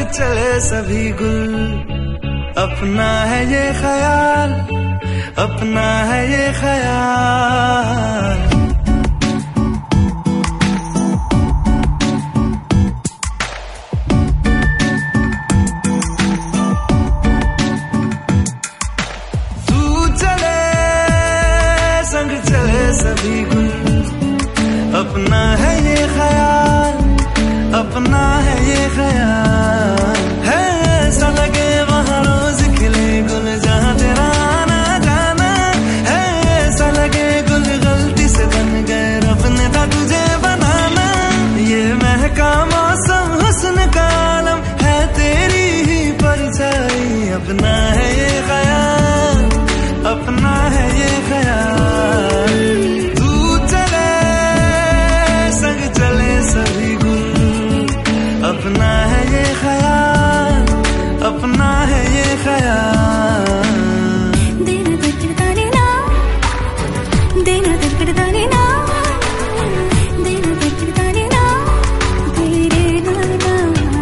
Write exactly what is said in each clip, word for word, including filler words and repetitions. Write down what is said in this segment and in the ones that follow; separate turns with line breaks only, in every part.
चले सभी गुल, अपना है ये ख्याल, अपना है ये ख्याल। तू चले संग चले सभी गुल, अपना है ये ख्याल, अपना है ये ख्याल। है ऐसा लगे वहाँ रोज खिले गुल जहाँ तेरा आना जाना, है ऐसा लगे गुल गलती से बन गए रब ने था तुझे बनाना। ये महका मौसम हुस्न का आलम है तेरी ही परछाई, अपना है ये ख्याल, अपना है ये ख्याल। तू चले संग चले सभी गुल, अपना है ये ख्याल, अपना है ये ख्याल।
देना दिलकड़ाने ना, देना दिलकड़ाने ना, देना दिलकड़ाने ना, तेरे नाना।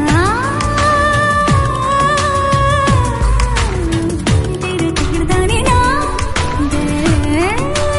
देना दिलकड़ाने ना, देना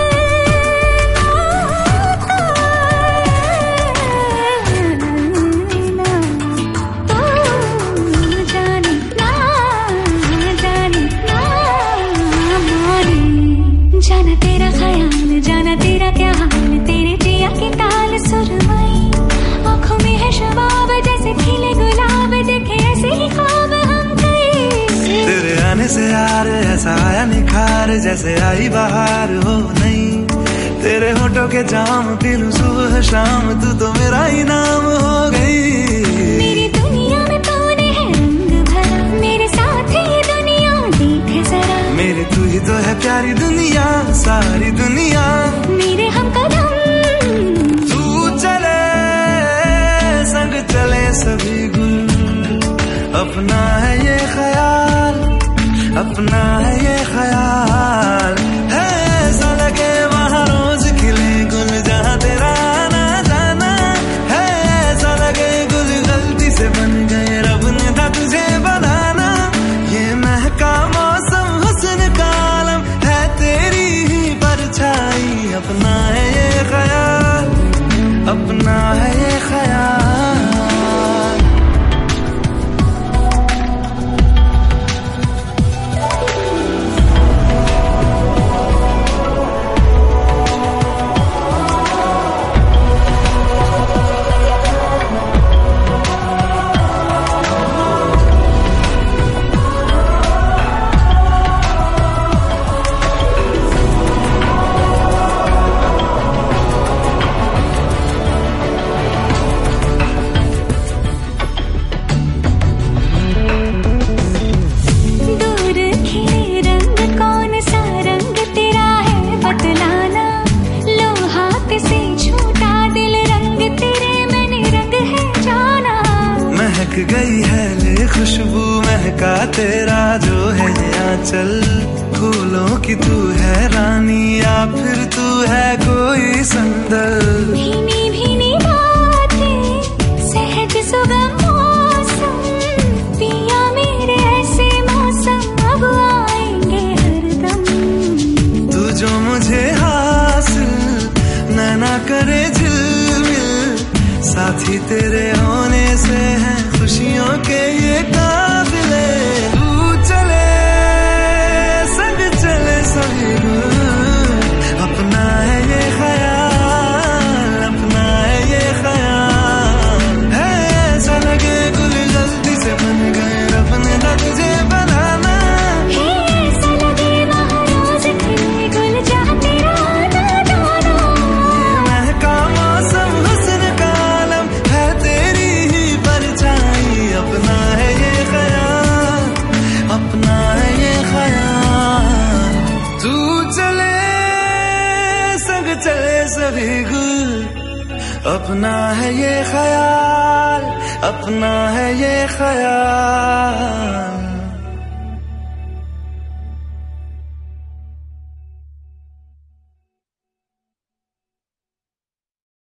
जाना तेरा ख्याल, जाना तेरा क्या हाल, तेरे जिया की ताल सुरमई। आँखों में है शबाब जैसे खिले गुलाब, देखे ऐसे ही ख्वाब हम कई।
तेरे आने से यार ऐसा आया निखार, जैसे आई बहार हो नहीं। तेरे होठों के जाम पी लूं सुबह शाम, तू तो मेरा ही नाम हो गई।
मेरी दुनिया में तूने है रंग भरा, मेरे साथ ये दुनिया देख जरा।
मेरी तू ही तो है प्यारी दुनिया, सारी दुनिया
मेरे हम कदम।
तू चले संग चले सभी गुल, अपना है ये ख्याल, अपना है ये ख्याल। है ऐसा लगे वहाँ रोज खिले गुल जहाँ तेरा आना जाना, है ऐसा लगे गुल गलती से बन गए रब ने था तुझे बनाना। ये महका मौसम हुस्न का आलम है तेरी ही परछाई, अपना है ये ख्याल, अपना है ये ख्याल। गई है ले खुशबू महका तेरा जो है आंचल। फूलों की तू है रानी या फिर तू है कोई संदल।
भीनी भीनी बातें सहज सुगम मौसम, पिया मेरे ऐसे मौसम अब आएंगे हरदम।
तू जो मुझे हासिल नैना करे झिलमिल, साथी तेरे होने से है खुशियों के ये काबिले। तू चले संग चले सभी गुल, अपना है ये ख्याल, अपना है ये ख्याल। है ऐसा लगे गुल गलती से बन गए रब ने था तुझे बनाना।
है ऐसा लगे वहाँ रोज खिले गुल जहाँ तेरा आना जाना।
ये महका मौसम हुस्न का आलम है तेरी ही परछाई, अपना है ये ख्याल, अपना है ये ख्याल। तू चले संग चले सभी गुल, अपना है ये ख्याल, अपना है ये ख्याल।